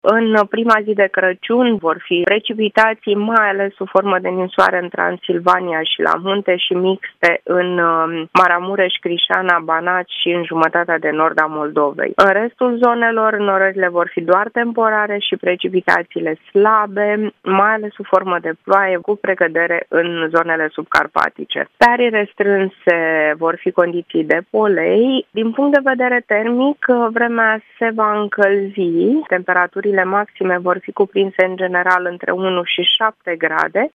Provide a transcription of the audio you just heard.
În prima zi de Crăciun vor fi precipitații, mai ales sub formă de ninsoare în Transilvania și la munte și mixte în Maramureș, Crișana, Banat și în jumătatea de nord a Moldovei. În restul zonelor, norările vor fi doar temporare și precipitațiile slabe, mai ales sub formă de ploaie, cu precădere în zonele subcarpatice. Pe arii restrânse vor fi condiții de polei. Din punct de vedere termic, vremea se va încălzi, temperaturile maxime vor fi cuprinse în general între 1 și 7 grade,